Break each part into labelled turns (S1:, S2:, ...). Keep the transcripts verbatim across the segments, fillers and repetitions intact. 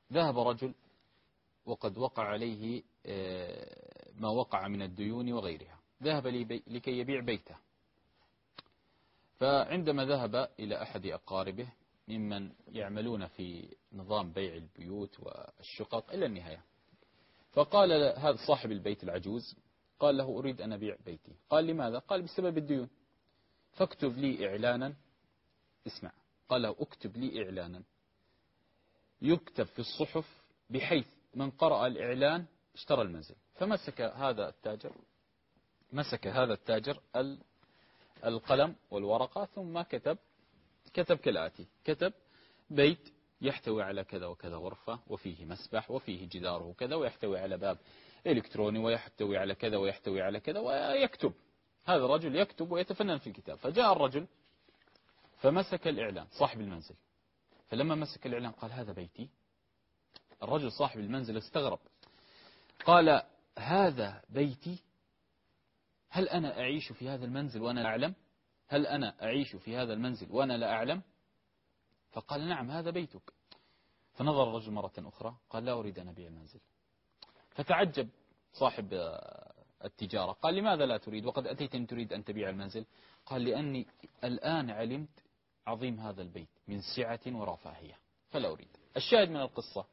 S1: ذهب رجل وقد وقع عليه ما وقع من الديون وغيرها، ذهب لكي يبيع بيته، فعندما ذهب إلى أحد أقاربه ممن يعملون في نظام بيع البيوت والشقق إلى النهاية، فقال هذا صاحب البيت العجوز، قال له أريد أن أبيع بيتي. قال لماذا؟ قال بسبب الديون. فاكتب لي إعلانا، اسمع، قال له اكتب لي إعلانا يكتب في الصحف بحيث من قرأ الإعلان اشترى المنزل. فمسك هذا التاجر مسك هذا التاجر القلم والورقة ثم كتب كتب كالآتي: كتب بيت يحتوي على كذا وكذا غرفة، وفيه مسبح، وفيه جداره كذا، ويحتوي على باب إلكتروني، ويحتوي على كذا ويحتوي على كذا، ويكتب. هذا الرجل يكتب ويتفنن في الكتاب. فجاء الرجل فمسك الإعلان صاحب المنزل، فلما مسك الإعلان قال هذا بيتي. الرجل صاحب المنزل استغرب، قال هذا بيتي؟ هل أنا أعيش في هذا المنزل وأنا لا أعلم؟ هل أنا أعيش في هذا المنزل وأنا لا أعلم؟ فقال نعم هذا بيتك. فنظر الرجل مرة أخرى قال لا أريد أن أبيع المنزل. فتعجب صاحب التجارة، قال لماذا لا تريد وقد أتيتني تريد أن تبيع المنزل؟ قال لأني الآن علمت عظيم هذا البيت من سعة ورفاهية فلا أريد. الشاهد من القصة،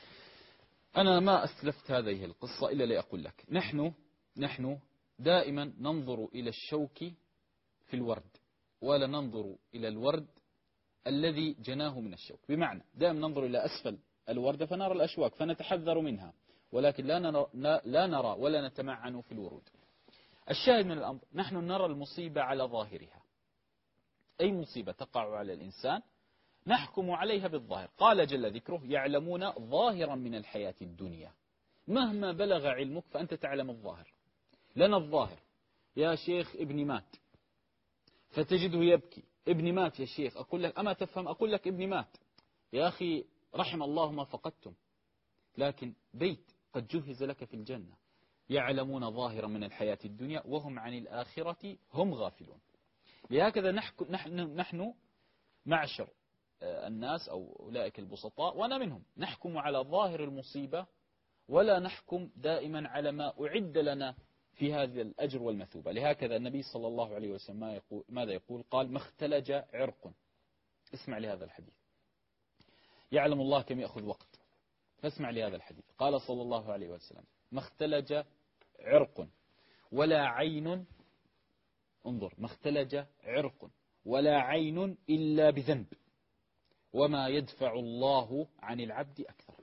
S1: أنا ما أسلفت هذه القصة إلا لأقول لك نحن نحن دائما ننظر إلى الشوك في الورد ولا ننظر إلى الورد الذي جناه من الشوك. بمعنى دائما ننظر إلى أسفل الوردة فنرى الأشواك فنتحذر منها، ولكن لا نرى, لا نرى ولا نتمعن في الورود. الشاهد من الأمر، نحن نرى المصيبة على ظاهرها. أي مصيبة تقع على الإنسان نحكم عليها بالظاهر. قال جل ذكره يعلمون ظاهرا من الحياة الدنيا. مهما بلغ علمك فأنت تعلم الظاهر. لنا الظاهر، يا شيخ ابني مات، فتجده يبكي، ابني مات يا شيخ، أقول لك أما تفهم، أقول لك ابني مات يا أخي رحم الله ما فقدتم، لكن بيت قد جهز لك في الجنة. يعلمون ظاهرا من الحياة الدنيا وهم عن الآخرة هم غافلون. لهكذا نحن, نحن معشر الناس أو أولئك البسطاء وأنا منهم نحكم على ظاهر المصيبة ولا نحكم دائما على ما أعد لنا في هذا الأجر والمثوبة. لهكذا النبي صلى الله عليه وسلم يقول ماذا يقول؟ قال ما اختلج عرق. اسمع لهذا الحديث، يعلم الله كم يأخذ وقت، فاسمع لهذا الحديث. قال صلى الله عليه وسلم ما اختلج عرق ولا عين، انظر، ما اختلج عرق ولا عين إلا بذنب وما يدفع الله عن العبد أكثر.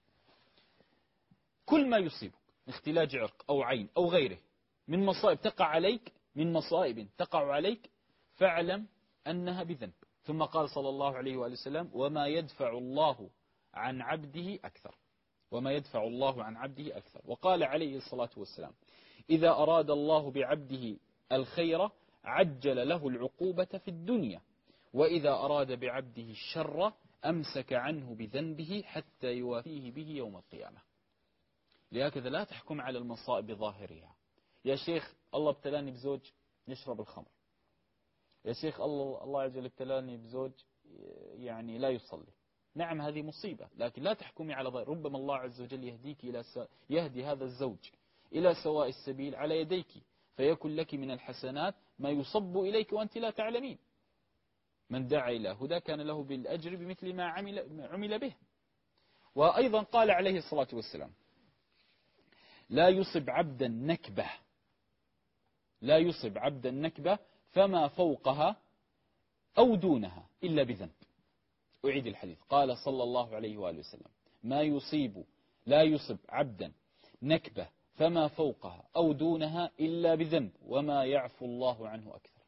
S1: كل ما يصيبك اختلاج عرق أو عين أو غيره من مصائب تقع عليك، من مصائب تقع عليك، فاعلم أنها بذنب. ثم قال صلى الله عليه وآله وسلم وما يدفع الله عن عبده أكثر، وما يدفع الله عن عبده أكثر. وقال عليه الصلاة والسلام إذا أراد الله بعبده الخير عجل له العقوبة في الدنيا، وإذا أراد بعبده الشر أمسك عنه بذنبه حتى يوافيه به يوم القيامة. لهكذا لا تحكم على المصائب بظاهرها. يا شيخ الله ابتلاني بزوج يشرب الخمر، يا شيخ الله الله عز وجل ابتلاني بزوج يعني لا يصلي. نعم هذه مصيبة، لكن لا تحكمي على ظاهر. ربما الله عز وجل يهديك إلى س... يهدي هذا الزوج إلى سواء السبيل على يديك، فيكن لك من الحسنات ما يصب إليك وأنت لا تعلمين. من دعا إلى هدى كان له بالأجر بمثل ما عمل, عمل به. وأيضا قال عليه الصلاة والسلام لا يصب عبدا نكبة لا يصب عبدا نكبة فما فوقها أو دونها إلا بذنب. أعيد الحديث، قال صلى الله عليه وآله وسلم ما يصيب لا يصب عبدا نكبة فما فوقها أو دونها إلا بذنب وما يعفو الله عنه أكثر.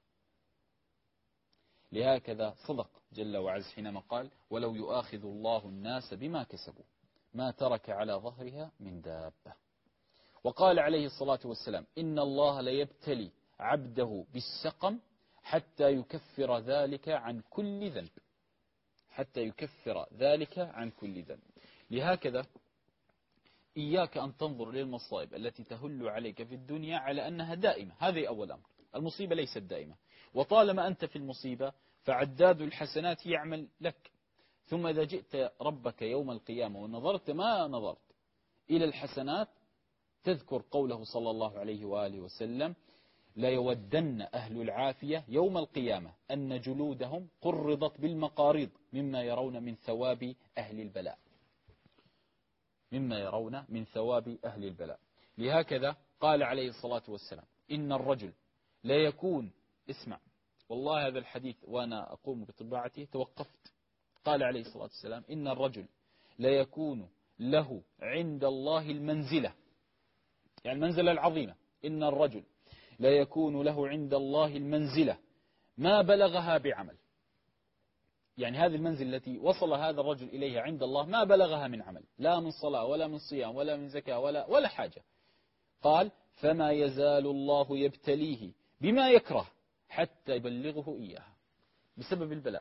S1: لهكذا صدق جل وعز حينما قال ولو يؤاخذ الله الناس بما كسبوا ما ترك على ظهرها من دابة. وقال عليه الصلاة والسلام إن الله ليبتلي عبده بالسقم حتى يكفر ذلك عن كل ذنب حتى يكفر ذلك عن كل ذنب. لهكذا إياك أن تنظر للمصائب التي تهل عليك في الدنيا على أنها دائمة. هذه أول أمر، المصيبة ليست دائمة، وطالما أنت في المصيبة فعداد الحسنات يعمل لك، ثم إذا جئت ربك يوم القيامة ونظرت ما نظرت إلى الحسنات تذكر قوله صلى الله عليه وآله وسلم: لا يودن أهل العافية يوم القيامة أن جلودهم قرضت بالمقاريض مما يرون من ثواب أهل البلاء، مما يرون من ثواب أهل البلاء. لهكذا قال عليه الصلاة والسلام: إن الرجل لا يكون، اسمع والله هذا الحديث وأنا أقوم بطباعته توقفت، قال عليه الصلاة والسلام: إن الرجل لا يكون له عند الله المنزلة، يعني المنزلة العظيمة، إن الرجل لا يكون له عند الله المنزلة ما بلغها بعمل، يعني هذه المنزل التي وصل هذا الرجل إليها عند الله ما بلغها من عمل، لا من صلاة ولا من صيام ولا من زكاة ولا, ولا حاجة. قال: فما يزال الله يبتليه بما يكره حتى يبلغه إياها، بسبب البلاء،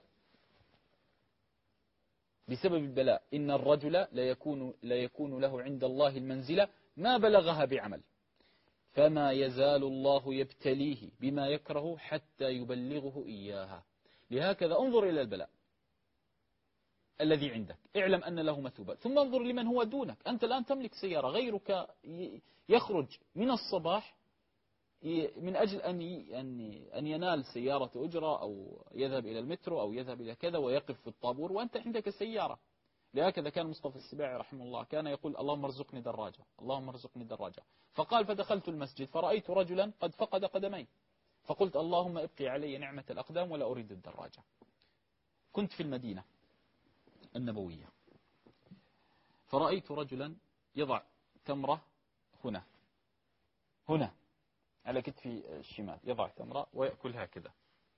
S1: بسبب البلاء. إن الرجل لا يكون, لا يكون له عند الله المنزلة ما بلغها بعمل، فما يزال الله يبتليه بما يكره حتى يبلغه إياها. لهكذا انظر إلى البلاء الذي عندك، اعلم أن له مثوبة، ثم انظر لمن هو دونك. أنت الآن تملك سيارة، غيرك يخرج من الصباح من أجل أن ينال سيارة أجرة أو يذهب إلى المترو أو يذهب إلى كذا ويقف في الطابور، وأنت عندك سيارة. لهكذا كان مصطفى السباعي رحمه الله كان يقول: اللهم ارزقني دراجة، اللهم ارزقني دراجة. فقال: فدخلت المسجد فرأيت رجلا قد فقد قدمين، فقلت: اللهم ابقي علي نعمة الأقدام ولا أريد الدراجة. كنت في المدينة النبوية فرأيت رجلا يضع تمرة هنا هنا على كتفي الشمال، يضع تمرة ويأكل هكذا،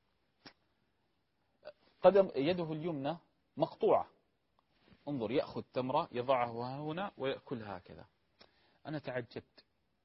S1: قدم يده اليمنى مقطوعة، انظر، يأخذ تمرة يضعها هنا ويأكل هكذا. أنا تعجبت،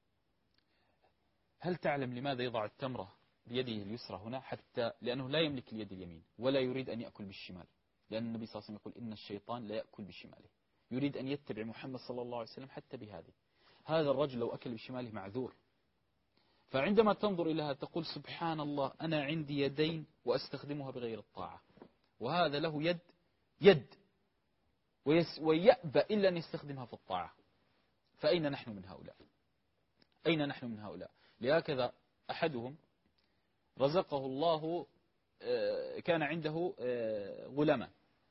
S1: هل تعلم لماذا يضع التمرة بيده اليسرى هنا؟ حتى لأنه لا يملك اليد اليمين ولا يريد أن يأكل بالشمال، لأن النبي صلى الله عليه وسلم يقول: إن الشيطان لا يأكل بشماله، يريد أن يتبع محمد صلى الله عليه وسلم حتى بهذه. هذا الرجل لو أكل بشماله معذور. فعندما تنظر إليها تقول: سبحان الله، أنا عندي يدين وأستخدمها بغير الطاعة، وهذا له يد يد ويأبى إلا أن يستخدمها في الطاعة. فأين نحن من هؤلاء؟ أين نحن من هؤلاء؟ لهكذا أحدهم رزقه الله، كان عنده غلامان،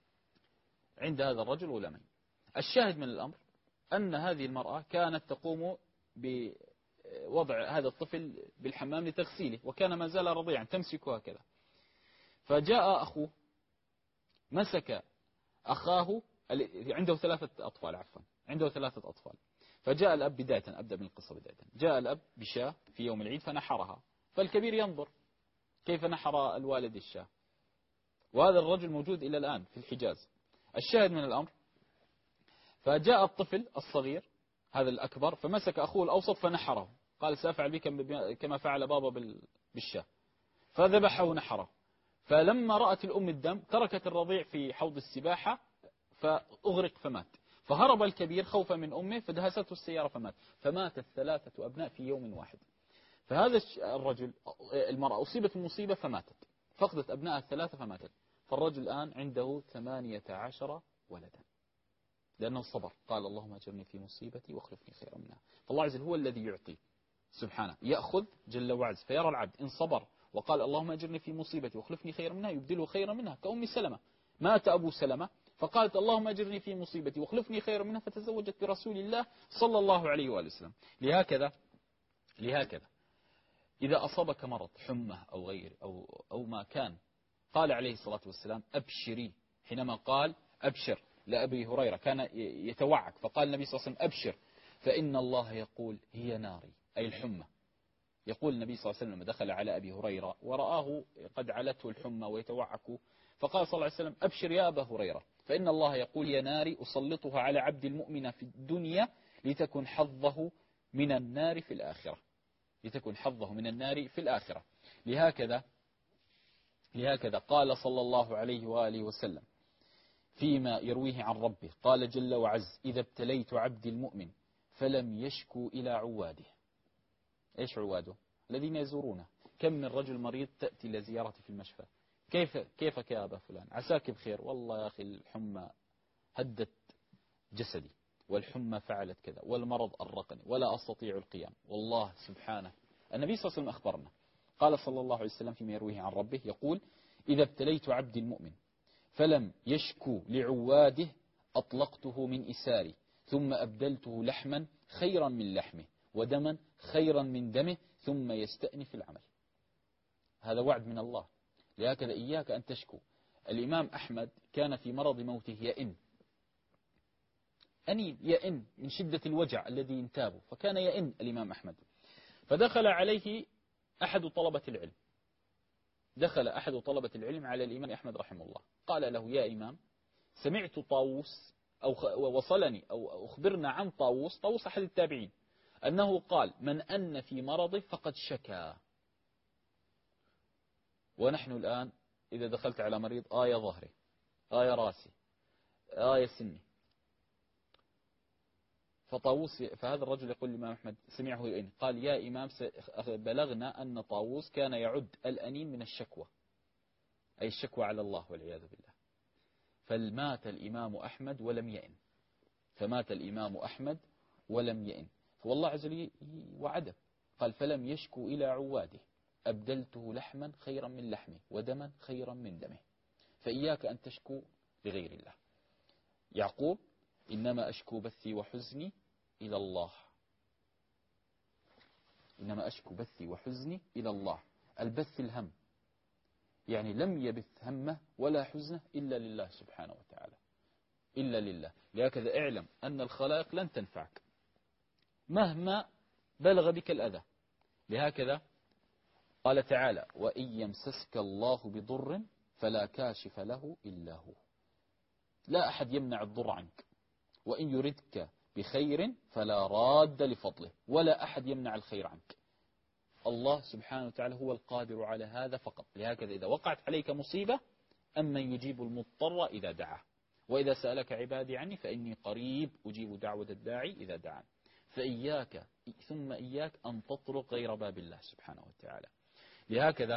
S1: عند هذا الرجل غلامين. الشاهد من الأمر أن هذه المرأة كانت تقوم بوضع هذا الطفل بالحمام لتغسيله، وكان ما زال رضيعا تمسكه هكذا. فجاء أخوه مسك أخاه، عنده ثلاثة أطفال عفوا عنده ثلاثة أطفال. فجاء الأب بداية، أبدأ من القصة بداية. جاء الأب بشاة في يوم العيد فنحرها، فالكبير ينظر كيف نحر الوالد الشاة، وهذا الرجل موجود إلى الآن في الحجاز. الشاهد من الأمر، فجاء الطفل الصغير هذا الأكبر فمسك أخوه الأوسط فنحره، قال: سأفعل بك كما فعل بابا بالشاة، فذبحه ونحره. فلما رأت الأم الدم تركت الرضيع في حوض السباحة فأغرق فمات. فهرب الكبير خوفا من أمه فدهسته السيارة فمات. فمات الثلاثة أبناء في يوم واحد. فهذا الرجل، المرأة أصيبت المصيبة فماتت، فقدت أبناء الثلاثة فماتت. فالرجل الآن عنده ثمانية عشر ولدا، لأنه صبر، قال: اللهم أجرني في مصيبتي واخلفني خيرا منها. فالله عز وجل هو الذي يعطي سبحانه، يأخذ جل وعز. فيرى العبد إن صبر وقال: اللهم أجرني في مصيبتي واخلفني خيرا منها، يبدله خيرا منها. كأم سلمة، مات أبو سلمة فقالت: اللهم أجرني في مصيبتي واخلفني خيرا منها، فتزوجت برسول الله صلى الله عليه وآله وسلم. لهكذا لهكذا إذا أصابك مرض حمى أو غير أو, أو ما كان، قال عليه الصلاة والسلام: أبشري. حينما قال أبشر لأبي هريرة كان يتوعك، فقال النبي صلى الله عليه وسلم: أبشر فإن الله يقول هي ناري، أي الحمى. يقول النبي صلى الله عليه وسلم لما دخل على أبي هريرة ورآه قد علته الحمى ويتوعك، فقال صلى الله عليه وسلم: أبشر يا أبا هريرة فإن الله يقول يا ناري أسلطها على عبد المؤمن في الدنيا لتكن حظه من النار في الآخرة، لتكن حظه من النار في الآخرة. لهكذا لهكذا قال صلى الله عليه وآله وسلم فيما يرويه عن ربه، قال جل وعز: إذا ابتليت عبدي المؤمن فلم يشكو إلى عواده. إيش عواده؟ الذين يزورونه. كم من رجل مريض تأتي إلى زيارته في المشفى، كيف كيفك يا أبا فلان؟ عساك بخير. والله يا أخي الحمى هدت جسدي، والحمى فعلت كذا، والمرض أرقني ولا أستطيع القيام. والله سبحانه النبي صلى الله عليه وسلم أخبرنا، قال صلى الله عليه وسلم فيما يرويه عن ربه يقول: إذا ابتليت عبدي المؤمن فلم يشكو لعواده أطلقته من إساري، ثم أبدلته لحما خيرا من لحمه، ودما خيرا من دمه، ثم يستأنف العمل. هذا وعد من الله. لهكذا إياك أن تشكو. الإمام أحمد كان في مرض موته يئن، أنين يئن من شدة الوجع الذي ينتابه، فكان يئن الإمام أحمد. فدخل عليه أحد طلبة العلم، دخل أحد طلبة العلم على الإمام أحمد رحمه الله، قال له: يا إمام، سمعت طاووس أو وصلني أو أخبرنا عن طاووس، طاووس أحد التابعين، أنه قال: من أن في مرضه فقد شكا. ونحن الآن إذا دخلت على مريض آية ظهري، آية راسي، آية سني. فطاووس، فهذا الرجل يقول للإمام أحمد سمعه يئن، قال: يا إمام، بلغنا أن طاووس كان يعد الأنين من الشكوى، أي الشكوى على الله والعياذ بالله. فمات الإمام أحمد ولم يئن، فمات الإمام أحمد ولم يئن. فوالله عز وجل وعده، قال: فلم يشكو إلى عواده، أبدلته لحما خيرا من لحمه، ودما خيرا من دمه. فإياك أن تشكو لغير الله. يعقوب: إنما أشكو بثي وحزني إلى الله، إنما أشكو بثي وحزني إلى الله. البث الهم، يعني لم يبث همه ولا حزنه إلا لله سبحانه وتعالى، إلا لله. لهكذا اعلم أن الخلائق لن تنفعك مهما بلغ بك الأذى. لهكذا قال تعالى: وإن يمسسك الله بضر فلا كاشف له إلا هو. لا أحد يمنع الضر عنك. وإن يردك بخير فلا راد لفضله، ولا أحد يمنع الخير عنك. الله سبحانه وتعالى هو القادر على هذا فقط. لهكذا إذا وقعت عليك مصيبة، أمن يجيب المضطر إذا دعاه، وإذا سألك عبادي عني فإني قريب أجيب دعوة الداعي إذا دعان. فإياك ثم إياك أن تطرق غير باب الله سبحانه وتعالى. لهكذا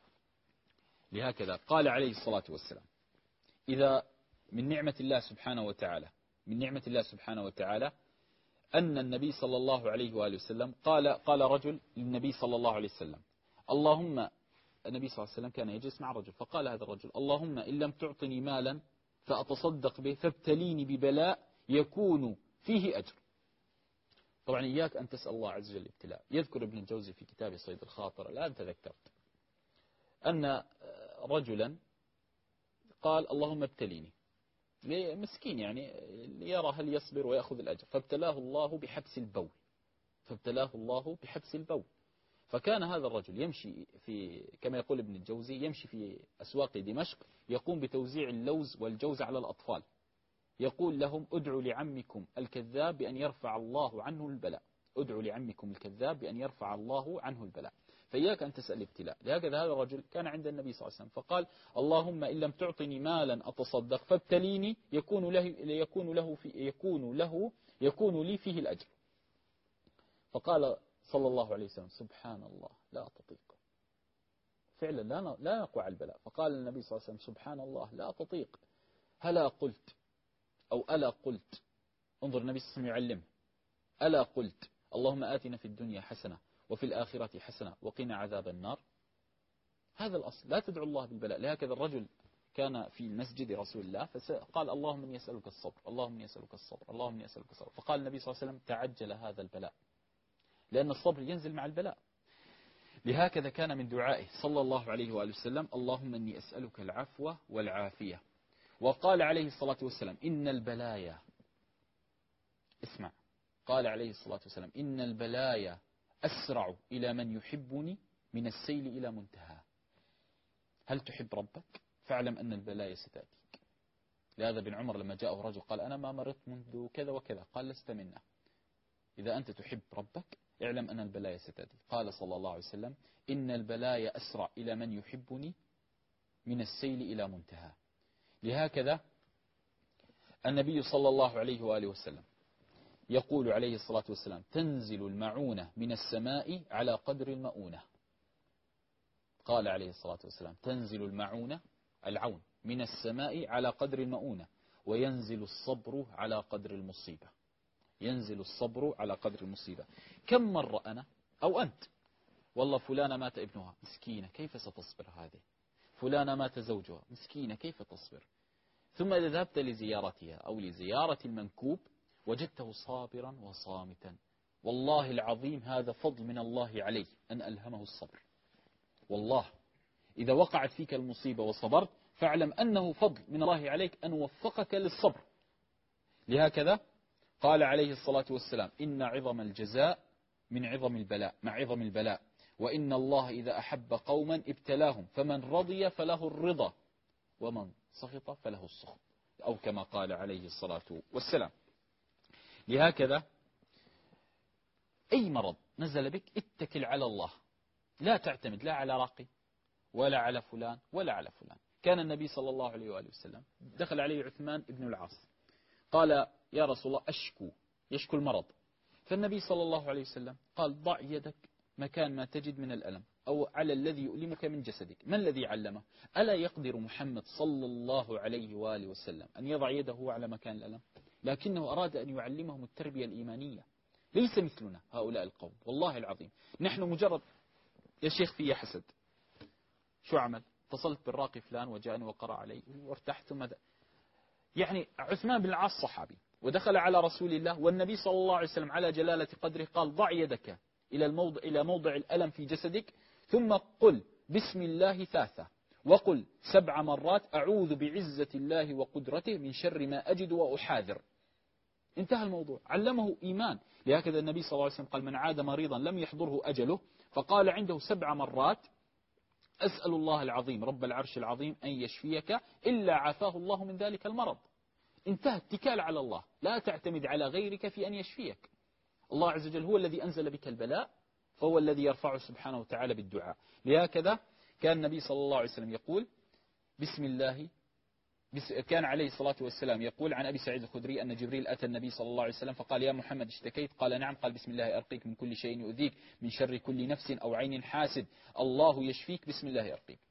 S1: لهكذا قال عليه الصلاة والسلام: إذا من نعمة الله سبحانه وتعالى من نعمة الله سبحانه وتعالى أن النبي صلى الله عليه وآله وسلم قال قال رجل للنبي صلى الله عليه وسلم: اللهم، النبي صلى الله عليه وسلم كان يجلس مع رجل، فقال هذا الرجل: اللهم إن لم تعطني مالا فأتصدق به فابتليني ببلاء يكون فيه أجر. طبعا إياك أن تسأل الله عز وجل الابتلاء. يذكر ابن الجوزي في كتاب صيد الخاطر، الآن تذكرت، أن رجلا قال: اللهم ابتليني، مسكين يعني يرى هل يصبر ويأخذ الأجر، فابتلاه الله بحبس البول، فابتلاه الله بحبس البول. فكان هذا الرجل يمشي في، كما يقول ابن الجوزي، يمشي في أسواق دمشق، يقوم بتوزيع اللوز والجوز على الأطفال، يقول لهم: ادعوا لعمكم الكذاب بأن يرفع الله عنه البلاء، ادعوا لعمكم الكذاب بأن يرفع الله عنه البلاء. فإياك أن تسأل الابتلاء. لهكذا هذا الرجل كان عند النبي صلى الله عليه وسلم فقال: اللهم إن لم تعطني مالا أتصدق فابتليني يكون له يكون له في يكون له يكون لي فيه الأجر. فقال صلى الله عليه وسلم: سبحان الله، لا تطيق. فعلا لا لا نقوى على البلاء. فقال النبي صلى الله عليه وسلم: سبحان الله، لا تطيق. هلا قلت أو ألا قلت، انظر النبي صلى الله عليه وسلم يعلمه: ألا قلت اللهم آتنا في الدنيا حسنة وفي الآخرة حسنة وقنا عذاب النار. هذا الأصل، لا تدعو الله بالبلاء. لهكذا الرجل كان في مسجد رسول الله فقال: اللهم إني أسألك الصبر، اللهم إني أسألك الصبر، اللهم إني أسألك الصبر. فقال النبي صلى الله عليه وسلم: تعجل هذا البلاء، لأن الصبر ينزل مع البلاء. لهكذا كان من دعائه صلى الله عليه وآله وسلم: اللهم إني أسألك العفو والعافية. وقال عليه الصلاة والسلام: إن البلايا، اسمع، قال عليه الصلاة والسلام: إن البلايا أسرع إلى من يحبني من السيل إلى منتهى. هل تحب ربك؟ فاعلم أن البلايا ستأتيك. لهذا بن عمر لما جاءه رجل قال: أنا ما مرضت منذ كذا وكذا، قال: لست منا. إذا أنت تحب ربك اعلم أن البلايا ستأتي. قال صلى الله عليه وسلم: إن البلايا أسرع إلى من يحبني من السيل إلى منتهى. لهكذا النبي صلى الله عليه وآله وسلم يقول عليه الصلاة والسلام: تنزل المعونة من السماء على قدر المؤونة. قال عليه الصلاة والسلام تنزل المعونة العون من السماء على قدر المؤونة، وينزل الصبر على قدر المصيبة. ينزل الصبر على قدر المصيبة. كم مرة أنا أو أنت والله فلانة مات ابنها مسكينة كيف ستصبر هذه، فلانة مات زوجها مسكينة كيف تصبر، ثم إذا ذهبت لزيارتها أو لزيارة المنكوب وجدته صابرا وصامتا، والله العظيم هذا فضل من الله عليه أن ألهمه الصبر. والله إذا وقعت فيك المصيبة وصبرت فاعلم أنه فضل من الله عليك أن وفقك للصبر. لهكذا قال عليه الصلاة والسلام إن عظم الجزاء من عظم البلاء مع عظم البلاء، وإن الله إذا أحب قوما ابتلاهم فمن رضي فله الرضا ومن سخط فله السخط، أو كما قال عليه الصلاة والسلام. لهكذا أي مرض نزل بك اتكل على الله، لا تعتمد لا على راقي ولا على فلان ولا على فلان. كان النبي صلى الله عليه وآله وسلم دخل عليه عثمان بن العاص قال يا رسول الله أشكو، يشكو المرض، فالنبي صلى الله عليه وسلم قال ضع يدك مكان ما تجد من الألم أو على الذي يؤلمك من جسدك. ما الذي علمه؟ ألا يقدر محمد صلى الله عليه وآله وسلم أن يضع يده على مكان الألم؟ لكنه أراد أن يعلمهم التربية الإيمانية. ليس مثلنا هؤلاء القوم والله العظيم. نحن مجرد يا شيخ في حسد، شو عمل؟ اتصلت بالراقي فلان وجاءني وقرأ علي وارتحت. ثم يعني عثمان بن العاص صحابي ودخل على رسول الله والنبي صلى الله عليه وسلم على جلالة قدره قال ضع يدك إلى الموضع إلى موضع الألم في جسدك ثم قل بسم الله ثلاثة وقل سبع مرات أعوذ بعزة الله وقدرته من شر ما أجد وأحاذر. انتهى الموضوع. علمه إيمان. لهكذا النبي صلى الله عليه وسلم قال من عاد مريضا لم يحضره أجله فقال عنده سبع مرات أسأل الله العظيم رب العرش العظيم أن يشفيك إلا عافاه الله من ذلك المرض. انتهى. اتكال على الله، لا تعتمد على غيرك في أن يشفيك. الله عز وجل هو الذي أنزل بك البلاء، فهو الذي يرفعه سبحانه وتعالى بالدعاء. لهكذا كان النبي صلى الله عليه وسلم يقول بسم الله بس كان عليه الصلاة والسلام يقول عن أبي سعيد الخدري أن جبريل أتى النبي صلى الله عليه وسلم فقال يا محمد اشتكيت؟ قال نعم. قال بسم الله أرقيك من كل شيء يؤذيك من شر كل نفس أو عين حاسد، الله يشفيك بسم الله أرقيك.